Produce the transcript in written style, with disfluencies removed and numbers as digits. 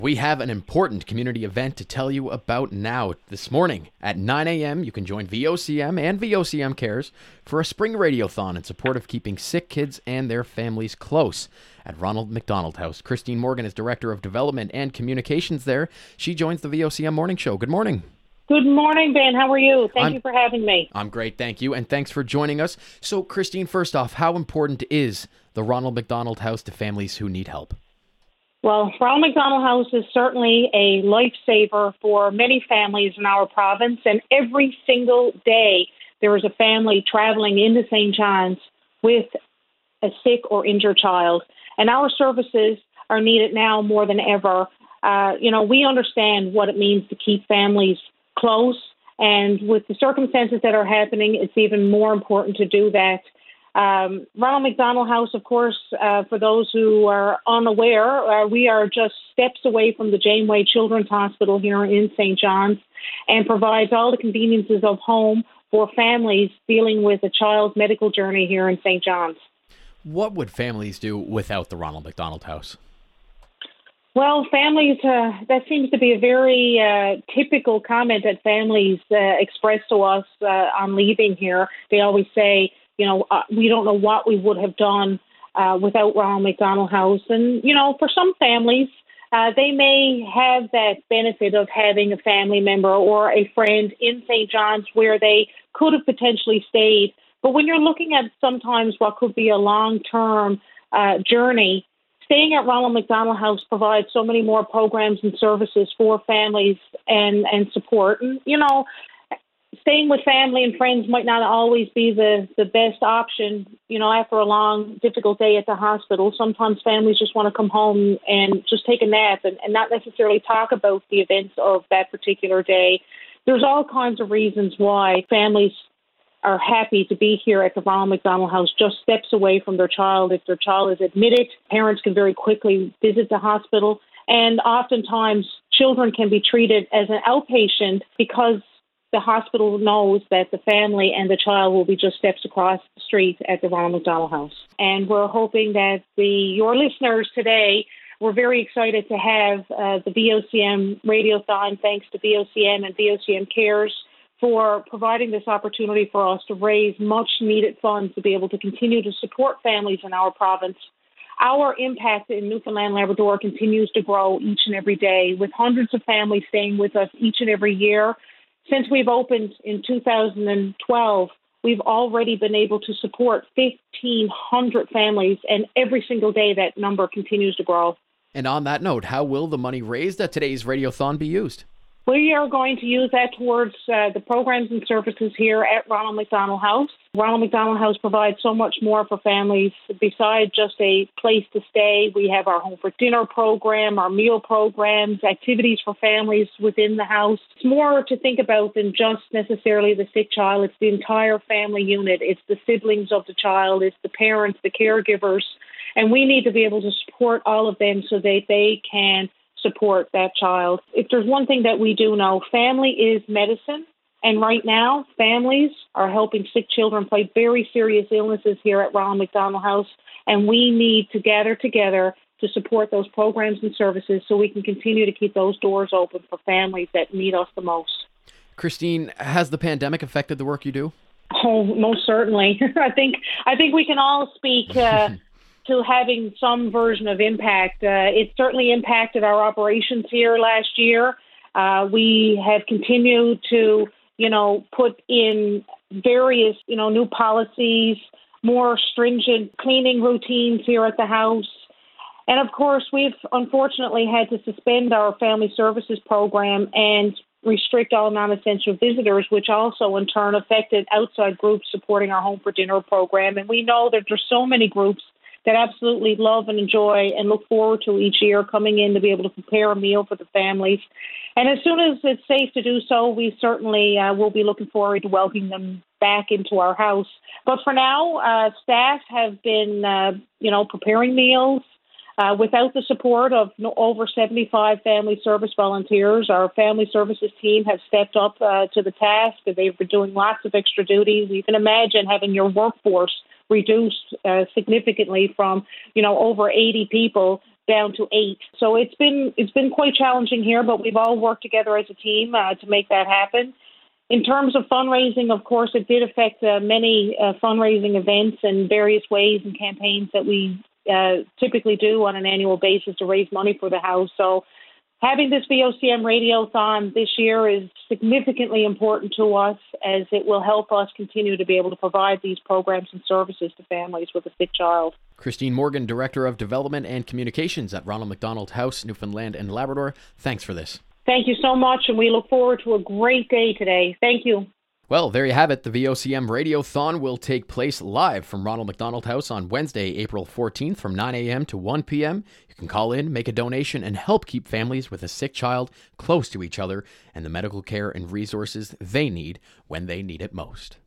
We have an important community event to tell you about now. This morning at 9 a.m., you can join VOCM and VOCM Cares for a spring radiothon in support of keeping sick kids and their families close at Ronald McDonald House. Christine Morgan is Director of Development and Communications there. She joins the VOCM Morning Show. Good morning. Good morning, Ben. How are you? Thank you for having me. I'm great, thank you, and thanks for joining us. So, Christine, first off, how important is the Ronald McDonald House to families who need help? Well, Ronald McDonald House is certainly a lifesaver for many families in our province, and every single day there is a family traveling into St. John's with a sick or injured child, and our services are needed now more than ever. We understand what it means to keep families close, and with the circumstances that are happening, it's even more important to do that. Ronald McDonald House, of course, for those who are unaware, we are just steps away from the Janeway Children's Hospital here in St. John's and provides all the conveniences of home for families dealing with a child's medical journey here in St. John's. What would families do without the Ronald McDonald House? Well, families, that seems to be a very typical comment that families express to us on leaving here. They always say, we don't know what we would have done without Ronald McDonald House. And, for some families, they may have that benefit of having a family member or a friend in St. John's where they could have potentially stayed. But when you're looking at sometimes what could be a long-term journey, staying at Ronald McDonald House provides so many more programs and services for families and support. And, staying with family and friends might not always be the best option, after a long, difficult day at the hospital. Sometimes families just want to come home and just take a nap and not necessarily talk about the events of that particular day. There's all kinds of reasons why families are happy to be here at the Ronald McDonald House, just steps away from their child. If their child is admitted, parents can very quickly visit the hospital. And oftentimes, children can be treated as an outpatient because the hospital knows that the family and the child will be just steps across the street at the Ronald McDonald House. And we're hoping that your listeners today, we're very excited to have the VOCM Radiothon, thanks to VOCM and VOCM Cares, for providing this opportunity for us to raise much-needed funds to be able to continue to support families in our province. Our impact in Newfoundland and Labrador continues to grow each and every day, with hundreds of families staying with us each and every year. Since we've opened in 2012, we've already been able to support 1,500 families, and every single day that number continues to grow. And on that note, how will the money raised at today's Radiothon be used? We are going to use that towards the programs and services here at Ronald McDonald House. Ronald McDonald House provides so much more for families besides just a place to stay. We have our Home for Dinner program, our meal programs, activities for families within the house. It's more to think about than just necessarily the sick child. It's the entire family unit. It's the siblings of the child. It's the parents, the caregivers. And we need to be able to support all of them so that they can support that child. If there's one thing that we do know, family is medicine. And right now, families are helping sick children fight very serious illnesses here at Ronald McDonald House. And we need to gather together to support those programs and services so we can continue to keep those doors open for families that need us the most. Christine, has the pandemic affected the work you do? Oh, most certainly. I think we can all speak to having some version of impact. It certainly impacted our operations here last year. We have continued to, put in various, new policies, more stringent cleaning routines here at the house. And of course, we've unfortunately had to suspend our family services program and restrict all non-essential visitors, which also in turn affected outside groups supporting our Home for Dinner program. And we know that there's so many groups that absolutely love and enjoy and look forward to each year coming in to be able to prepare a meal for the families. And as soon as it's safe to do so, we certainly will be looking forward to welcoming them back into our house. But for now, staff have been, preparing meals. Without the support of over 75 family service volunteers, our family services team have stepped up to the task. They've been doing lots of extra duties. You can imagine having your workforce reduced significantly from, over 80 people down to 8. So it's been quite challenging here, but we've all worked together as a team to make that happen. In terms of fundraising, of course, it did affect many fundraising events and various ways and campaigns that we typically do on an annual basis to raise money for the house. So having this VOCM Radiothon this year is significantly important to us, as it will help us continue to be able to provide these programs and services to families with a sick child. Christine Morgan, Director of Development and Communications at Ronald McDonald House, Newfoundland and Labrador. Thanks for this. Thank you so much, and we look forward to a great day today. Thank you. Well, there you have it. The VOCM Radiothon will take place live from Ronald McDonald House on Wednesday, April 14th from 9 a.m. to 1 p.m. You can call in, make a donation, and help keep families with a sick child close to each other and the medical care and resources they need when they need it most.